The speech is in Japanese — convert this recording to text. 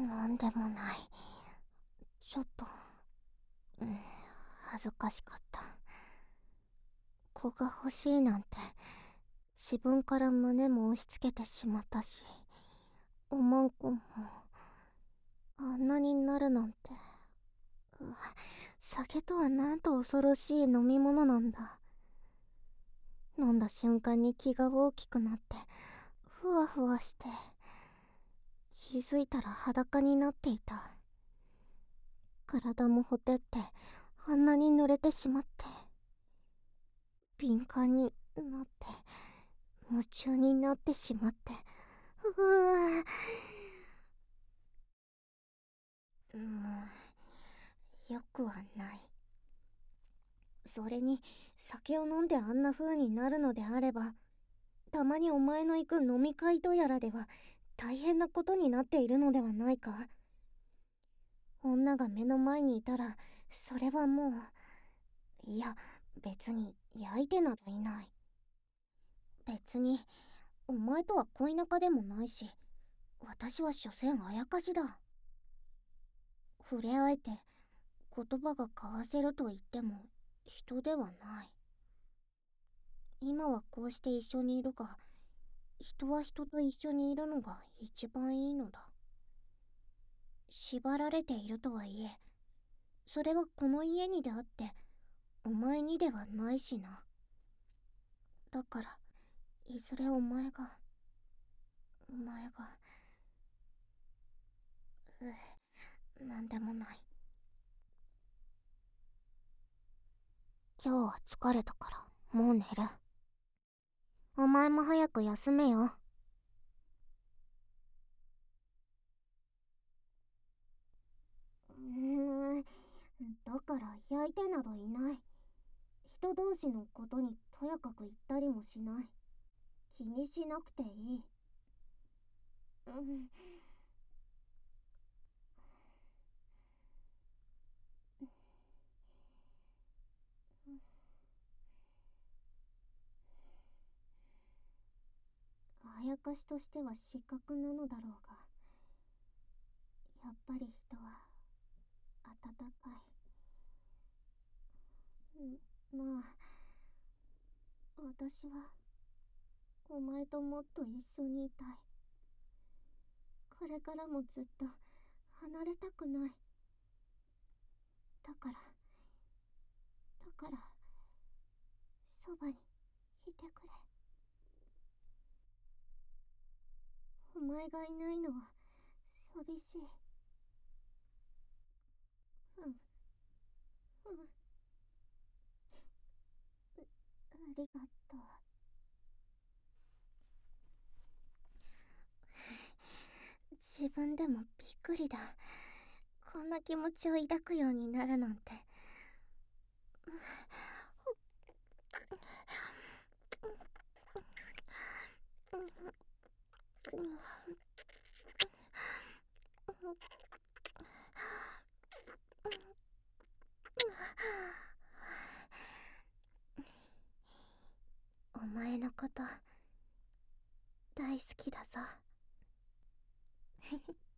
なんでもない。ちょっと、うん、恥ずかしかった。子が欲しいなんて、自分から胸も押し付けてしまったし、おまんこも、あんなになるなんて。酒とはなんと恐ろしい飲み物なんだ。飲んだ瞬間に気が大きくなって、ふわふわして、気づいたら裸になっていた。体もほてって、あんなに濡れてしまって、敏感になって、夢中になってしまって、うわもう、よくはない。それに、酒を飲んであんな風になるのであれば、たまにお前の行く飲み会とやらでは、大変なことになっているのではないか。女が目の前にいたら、それはもう、いや、別に焼いてなどいない。別に、お前とは恋仲でもないし、私は所詮あやかしだ。触れ合えて、言葉が交わせると言っても、人ではない。今はこうして一緒にいるが、人は人と一緒にいるのが一番いいのだ。縛られているとはいえ、それはこの家にであって、お前にではないしな。だから、いずれお前が、なんでもない。今日は疲れたから、もう寝る。お前も早く休めよ。だから焼いてなどいない。人同士のことにとやかく言ったりもしない。気にしなくていい。うん、あやかしとしては失格なのだろうが、やっぱり人は温かい。まあ、私はお前ともっと一緒にいたい。これからもずっと離れたくない。だから、そばにいてくれ。お前がいないのは寂しい。うん、うん、ありがとう。自分でもびっくりだ。こんな気持ちを抱くようになるなんて。お前のこと大好きだぞ。